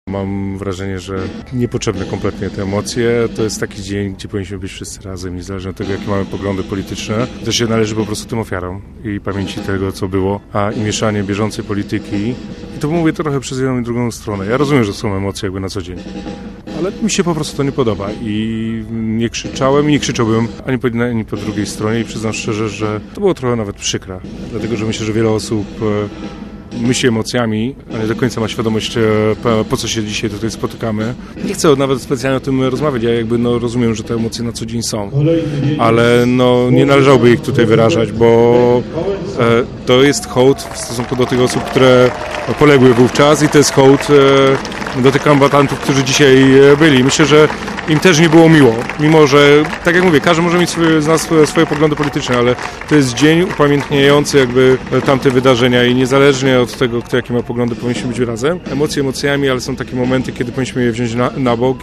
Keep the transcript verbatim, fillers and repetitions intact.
Mam wrażenie, że niepotrzebne kompletnie te emocje. To jest taki dzień, gdzie powinniśmy być wszyscy razem, niezależnie od tego, jakie mamy poglądy polityczne. To się należy po prostu tym ofiarom i pamięci tego, co było, a i mieszanie bieżącej polityki. I to mówię trochę przez jedną i drugą stronę. Ja rozumiem, że są emocje jakby na co dzień, ale mi się po prostu to nie podoba i nie krzyczałem i nie krzyczałbym ani po jednej, ani po drugiej stronie i przyznam szczerze, że to było trochę nawet przykre, dlatego że myślę, że wiele osób myśli emocjami, a nie do końca ma świadomość, po co się dzisiaj tutaj spotykamy. Nie chcę nawet specjalnie o tym rozmawiać, ja jakby no, rozumiem, że te emocje na co dzień są, ale no, nie należałoby ich tutaj wyrażać, bo e, to jest hołd w stosunku do tych osób, które poległy wówczas i to jest hołd e, do tych kombatantów, którzy dzisiaj byli. Myślę, że im też nie było miło, mimo że, tak jak mówię, każdy może mieć swoje, z nas swoje, swoje poglądy polityczne, ale to jest dzień upamiętniający jakby tamte wydarzenia i niezależnie od tego, kto jakie ma poglądy, powinniśmy być razem. Emocje emocjami, ale są takie momenty, kiedy powinniśmy je wziąć na, na bok